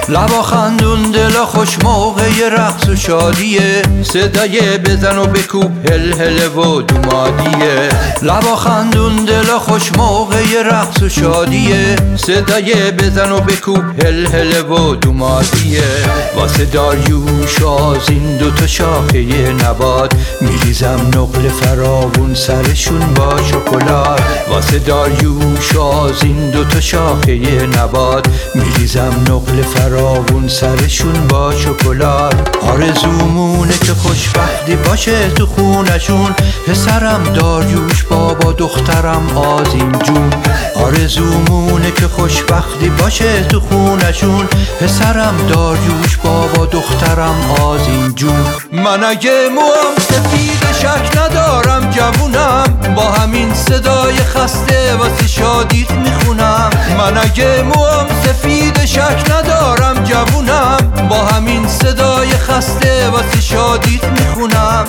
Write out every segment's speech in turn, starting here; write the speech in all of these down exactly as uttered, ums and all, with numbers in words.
لبا خندون دلا خوش موقع رقص و شادیه، صدای بزن و بکوب هل هل و دومادیه. لبا خندون دلا خوش موقع رقص و شادیه، صدای بزن و بکوب هل هل و دومادیه. واسه داریوش از این دوتا شاخه نبات، میریزم نقل فراوون سرشون با شکلات. واسه داریوش از این دوتا شاخه نبات، میریزم نقل فراوون سرشون با شکلات. آرزومونه که خوشبختی باشه تو خونشون، پسرم داریوش بابا دخترم آذین جون. آرزومونه که خوشبختی باشه تو خونشون، پسرم داریوش بابا دخترم آذین جون. من اگه موام سفید شک ندارم جوونم، با همین صدای خسته واسه شادیت میخونم. من اگه موام سفید شک ندارم جوونم، با همین صدای خسته واسه شادیت میخونم.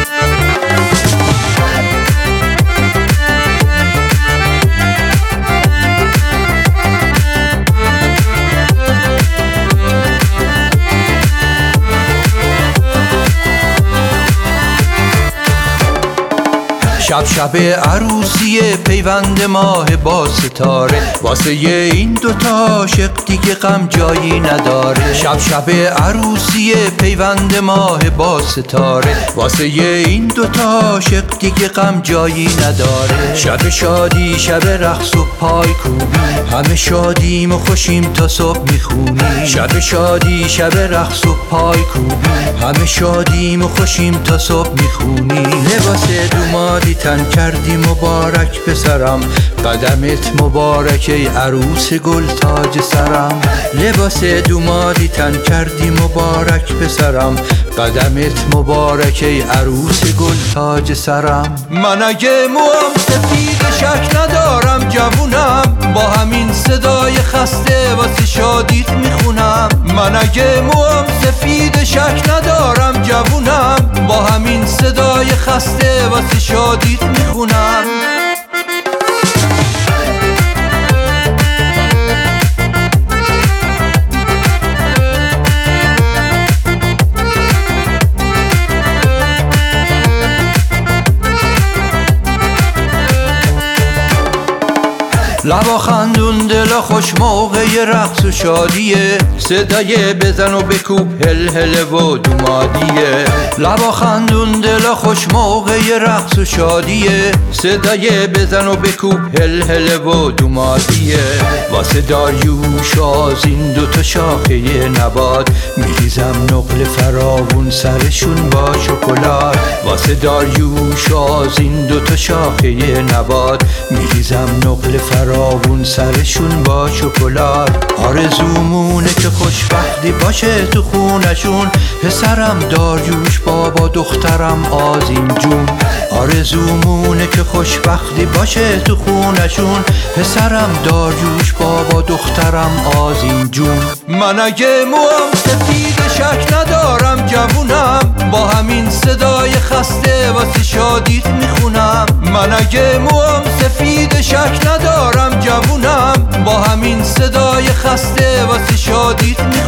شب شب عروسی پیوند ماه با ستاره، واسه این دوتا عاشق دیگه غم جایی نداره. شب شب عروسی پیوند ماه با ستاره، واسه این دوتا عاشق دیگه غم جایی نداره. شب شادی شب رقص و پای کوبی، همه شادیم و خوشیم تا صبح میخونی. شب شادی شب رقص و پای کوبی، همه شادیم و خوشیم تا صبح میخونی. لباس دومادی تن کردی مبارک پسرم، قدمت مبارک ای عروس گل تاج سرم. لباس دومادی تن کردی مبارک پسرم، قدمت مبارک ای عروس گل تاج سرم. من اگه موام سفید شک ندارم جوونم، با همین صدای خسته واسه شادیت میخونم. من اگه موام سفید شک ندارم جوونم، با همین صدای خسته واسه شادیت میخونم. لبا خندون دلا خوش موقع رقص و شادیه، صدای بزن و بکوب هل هل و دومادیه. لبا خندون دلا خوش موقع رقص و شادیه، صدای بزن و بکوب هل هل و دومادیه. واسه داریوش از این دوتا شاخه نبات، میریزم نقل فراوون سرشون با شکلات. واسه داریوش از این دوتا شاخه نبات، میریزم نقل فراوون راوون سرشون با شکلات. آرزومونه که خوشبختی باشه تو خونشون، پسرم داریوش بابا دخترم آذین جون. آرزومونه که خوشبختی باشه تو خونشون، پسرم داریوش بابا دخترم آذین جون. من اگه موام سفید شک ندارم جوونم، با همین صدای خسته واسه شادیت میخونم. من اگه موام سفید شک ندارم جوونم، با همین صدای خسته واسه شادیت میخونم.